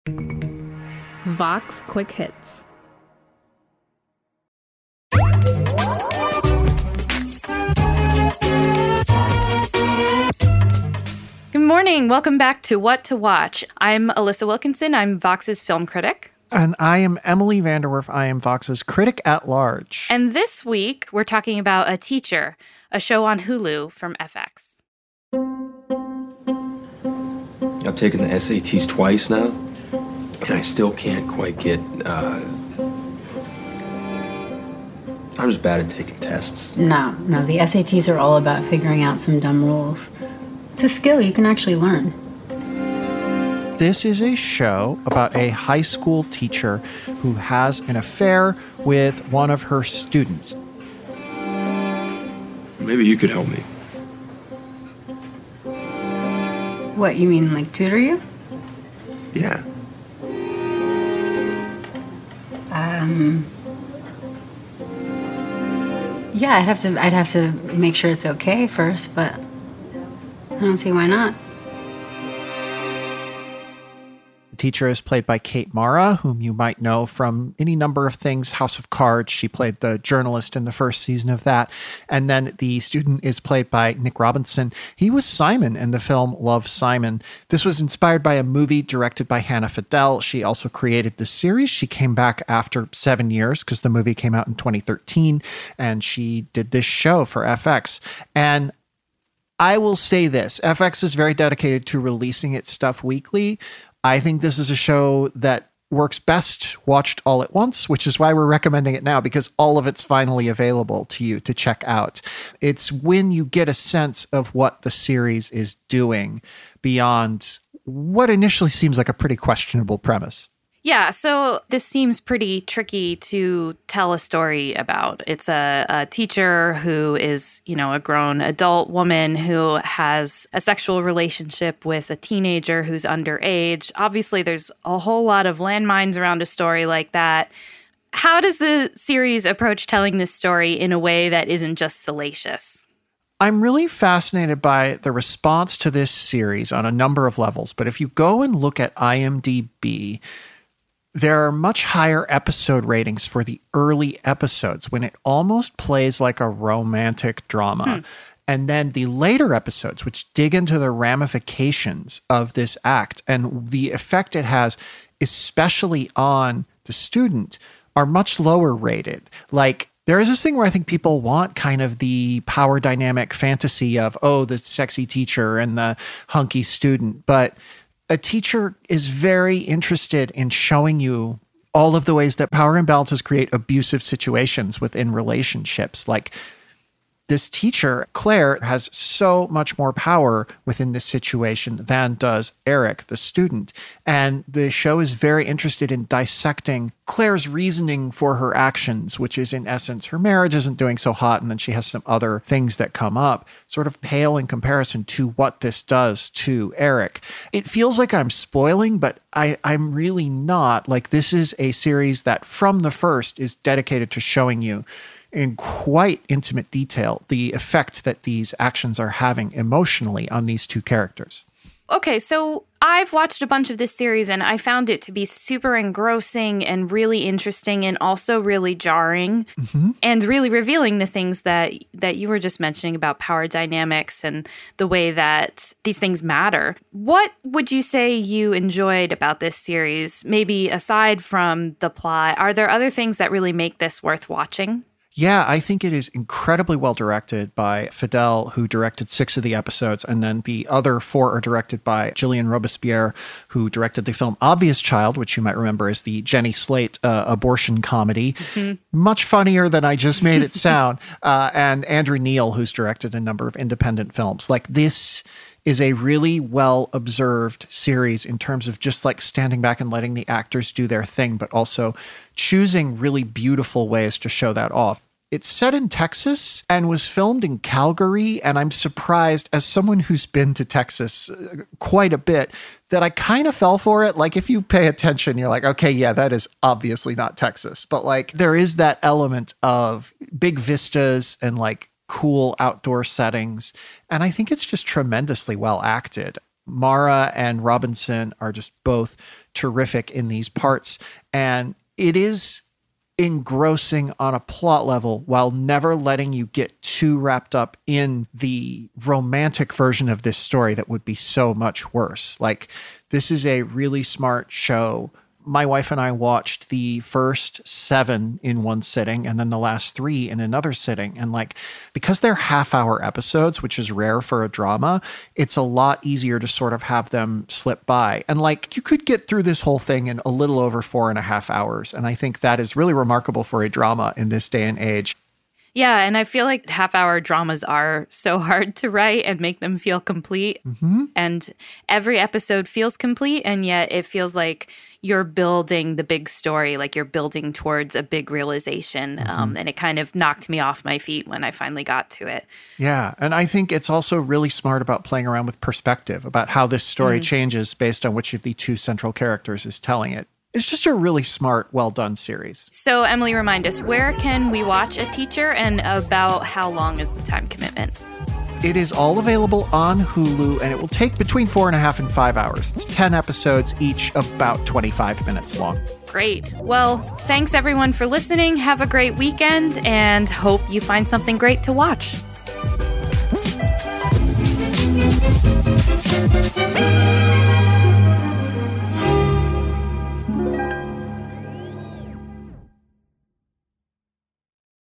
Vox Quick Hits. Good morning. Welcome back to What to Watch. I'm Alyssa Wilkinson. I'm Vox's film critic. And I am Emily Vanderwerf. I am Vox's critic at large. And this week, we're talking about A Teacher, a show on Hulu from FX. I've taken the SATs twice now, and I still can't quite get, I'm just bad at taking tests. No, the SATs are all about figuring out some dumb rules. It's a skill you can actually learn. This is a show about a high school teacher who has an affair with one of her students. Maybe you could help me. What, you mean like tutor you? Yeah. Yeah, I'd have to make sure it's okay first, but I don't see why not. The teacher is played by Kate Mara, whom you might know from any number of things. House of Cards, she played the journalist in the first season of that. And then the student is played by Nick Robinson. He was Simon in the film Love, Simon. This was inspired by a movie directed by Hannah Fidel. She also created the series. She came back after 7 years because the movie came out in 2013, and she did this show for FX. And I will say this, FX is very dedicated to releasing its stuff weekly. I think this is a show that works best watched all at once, which is why we're recommending it now, because all of it's finally available to you to check out. It's when you get a sense of what the series is doing beyond what initially seems like a pretty questionable premise. Yeah, so this seems pretty tricky to tell a story about. It's a teacher who is, a grown adult woman who has a sexual relationship with a teenager who's underage. Obviously, there's a whole lot of landmines around a story like that. How does the series approach telling this story in a way that isn't just salacious? I'm really fascinated by the response to this series on a number of levels, but if you go and look at IMDb, there are much higher episode ratings for the early episodes when it almost plays like a romantic drama. And then the later episodes, which dig into the ramifications of this act and the effect it has, especially on the student, are much lower rated. Like, there is this thing where I think people want kind of the power dynamic fantasy of, the sexy teacher and the hunky student. But a teacher is very interested in showing you all of the ways that power imbalances create abusive situations within relationships. Like, this teacher, Claire, has so much more power within this situation than does Eric, the student. And the show is very interested in dissecting Claire's reasoning for her actions, which is in essence, her marriage isn't doing so hot, and then she has some other things that come up, sort of pale in comparison to what this does to Eric. It feels like I'm spoiling, but I'm really not. Like, this is a series that from the first is dedicated to showing you in quite intimate detail the effect that these actions are having emotionally on these two characters. Okay, so I've watched a bunch of this series and I found it to be super engrossing and really interesting and also really jarring and really revealing the things that you were just mentioning about power dynamics and the way that these things matter. What would you say you enjoyed about this series? Maybe aside from the plot, are there other things that really make this worth watching? Yeah, I think it is incredibly well directed by Fidel, who directed 6 of the episodes, and then the other 4 are directed by Gillian Robespierre, who directed the film Obvious Child, which you might remember as the Jenny Slate abortion comedy. Much funnier than I just made it sound. And Andrew Neil, who's directed a number of independent films. Like, this is a really well-observed series in terms of just like standing back and letting the actors do their thing, but also choosing really beautiful ways to show that off. It's set in Texas and was filmed in Calgary, and I'm surprised, as someone who's been to Texas quite a bit, that I kind of fell for it. Like, if you pay attention, you're like, okay, yeah, that is obviously not Texas. But like, there is that element of big vistas and like cool outdoor settings. And I think it's just tremendously well acted. Mara and Robinson are just both terrific in these parts. And it is engrossing on a plot level while never letting you get too wrapped up in the romantic version of this story that would be so much worse. Like, this is a really smart show. My wife and I watched the first 7 in one sitting and then the last 3 in another sitting. And like, because they're half-hour episodes, which is rare for a drama, it's a lot easier to sort of have them slip by. And like, you could get through this whole thing in a little over 4.5 hours. And I think that is really remarkable for a drama in this day and age. Yeah, and I feel like half-hour dramas are so hard to write and make them feel complete. Mm-hmm. And every episode feels complete, and yet it feels like you're building the big story, like you're building towards a big realization. Mm-hmm. And it kind of knocked me off my feet when I finally got to it. Yeah, and I think it's also really smart about playing around with perspective, about how this story changes based on which of the 2 central characters is telling it. It's just a really smart, well-done series. So, Emily, remind us, where can we watch A Teacher, and about how long is the time commitment? It is all available on Hulu, and it will take between 4.5 and 5 hours. It's 10 episodes, each about 25 minutes long. Great. Well, thanks everyone for listening. Have a great weekend, and hope you find something great to watch.